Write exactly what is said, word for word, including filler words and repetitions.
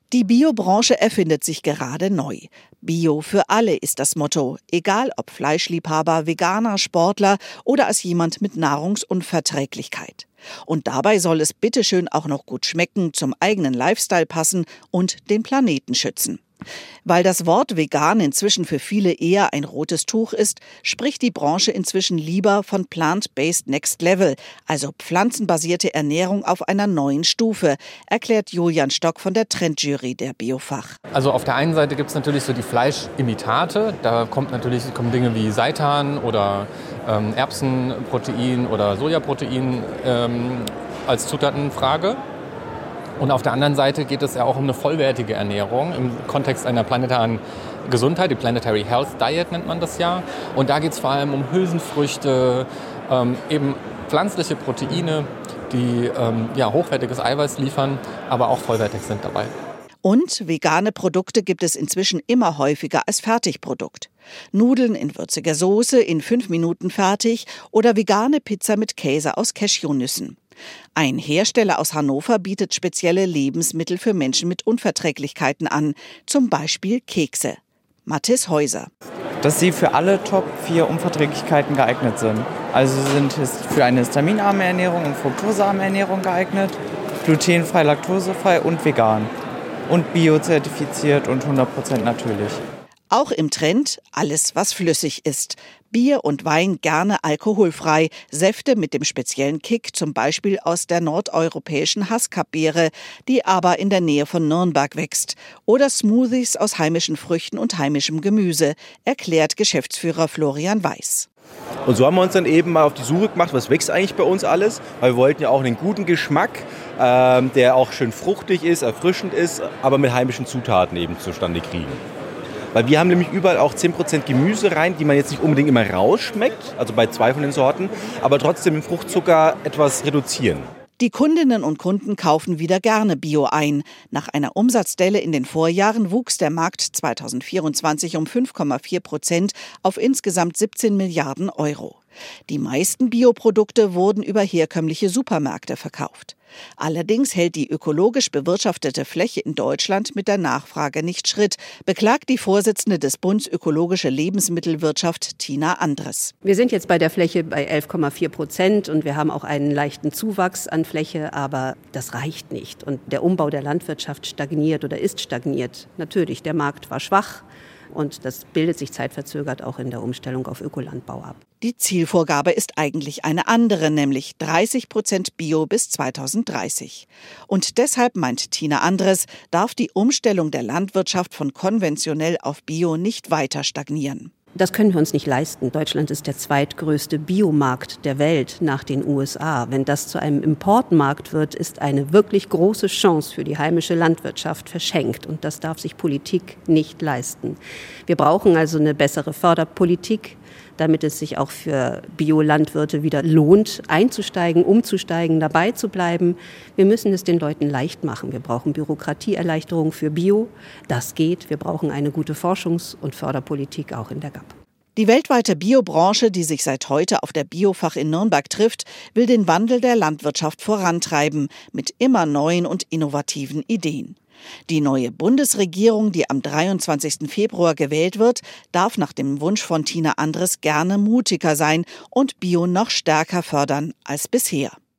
Die Biobranche erfindet sich gerade neu. Bio für alle ist das Motto, egal ob Fleischliebhaber, Veganer, Sportler oder als jemand mit Nahrungsunverträglichkeit. Und dabei soll es bitteschön auch noch gut schmecken, zum eigenen Lifestyle passen und den Planeten schützen. Weil das Wort vegan inzwischen für viele eher ein rotes Tuch ist, spricht die Branche inzwischen lieber von Plant-Based Next Level, also pflanzenbasierte Ernährung auf einer neuen Stufe, erklärt Julian Stock von der Trendjury der Biofach. Also auf der einen Seite gibt es natürlich so die Fleischimitate, da kommt natürlich, kommen Dinge wie Seitan oder ähm, Erbsenprotein oder Sojaprotein ähm, als Zutaten in Frage. Und auf der anderen Seite geht es ja auch um eine vollwertige Ernährung im Kontext einer planetaren Gesundheit, die Planetary Health Diet nennt man das ja. Und da geht es vor allem um Hülsenfrüchte, ähm, eben pflanzliche Proteine, die ähm, ja, hochwertiges Eiweiß liefern, aber auch vollwertig sind dabei. Und vegane Produkte gibt es inzwischen immer häufiger als Fertigprodukt. Nudeln in würziger Soße, in fünf Minuten fertig oder vegane Pizza mit Käse aus Cashewnüssen. Ein Hersteller aus Hannover bietet spezielle Lebensmittel für Menschen mit Unverträglichkeiten an, zum Beispiel Kekse. Mathis Häuser. Dass sie für alle Top vier Unverträglichkeiten geeignet sind. Also sind es für eine histaminarme Ernährung und fruktosearme Ernährung geeignet, glutenfrei, laktosefrei und vegan. Und biozertifiziert und hundert Prozent natürlich. Auch im Trend alles, was flüssig ist. Bier und Wein gerne alkoholfrei, Säfte mit dem speziellen Kick, zum Beispiel aus der nordeuropäischen Haskapbeere, die aber in der Nähe von Nürnberg wächst. Oder Smoothies aus heimischen Früchten und heimischem Gemüse, erklärt Geschäftsführer Florian Weiß. Und so haben wir uns dann eben mal auf die Suche gemacht, was wächst eigentlich bei uns alles, weil wir wollten ja auch einen guten Geschmack, ähm, der auch schön fruchtig ist, erfrischend ist, aber mit heimischen Zutaten eben zustande kriegen. Weil wir haben nämlich überall auch zehn Prozent Gemüse rein, die man jetzt nicht unbedingt immer rausschmeckt, also bei zwei von den Sorten, aber trotzdem den Fruchtzucker etwas reduzieren. Die Kundinnen und Kunden kaufen wieder gerne Bio ein. Nach einer Umsatzdelle in den Vorjahren wuchs der Markt zweitausendvierundzwanzig um fünf Komma vier Prozent auf insgesamt siebzehn Milliarden Euro. Die meisten Bioprodukte wurden über herkömmliche Supermärkte verkauft. Allerdings hält die ökologisch bewirtschaftete Fläche in Deutschland mit der Nachfrage nicht Schritt, beklagt die Vorsitzende des Bundes Ökologische Lebensmittelwirtschaft, Tina Andres. Wir sind jetzt bei der Fläche bei elf Komma vier Prozent und wir haben auch einen leichten Zuwachs an Fläche, aber das reicht nicht. Und der Umbau der Landwirtschaft stagniert oder ist stagniert. Natürlich, der Markt war schwach. Und das bildet sich zeitverzögert auch in der Umstellung auf Ökolandbau ab. Die Zielvorgabe ist eigentlich eine andere, nämlich dreißig Prozent Bio bis zweitausenddreißig. Und deshalb, meint Tina Andres, darf die Umstellung der Landwirtschaft von konventionell auf Bio nicht weiter stagnieren. Das können wir uns nicht leisten. Deutschland ist der zweitgrößte Biomarkt der Welt nach den U S A. Wenn das zu einem Importmarkt wird, ist eine wirklich große Chance für die heimische Landwirtschaft verschenkt. Und das darf sich Politik nicht leisten. Wir brauchen also eine bessere Förderpolitik, damit es sich auch für Biolandwirte wieder lohnt, einzusteigen, umzusteigen, dabei zu bleiben. Wir müssen es den Leuten leicht machen. Wir brauchen Bürokratieerleichterung für Bio. Das geht. Wir brauchen eine gute Forschungs- und Förderpolitik auch in der G A P. Die weltweite Biobranche, die sich seit heute auf der Biofach in Nürnberg trifft, will den Wandel der Landwirtschaft vorantreiben mit immer neuen und innovativen Ideen. Die neue Bundesregierung, die am dreiundzwanzigsten Februar gewählt wird, darf nach dem Wunsch von Tina Andres gerne mutiger sein und Bio noch stärker fördern als bisher.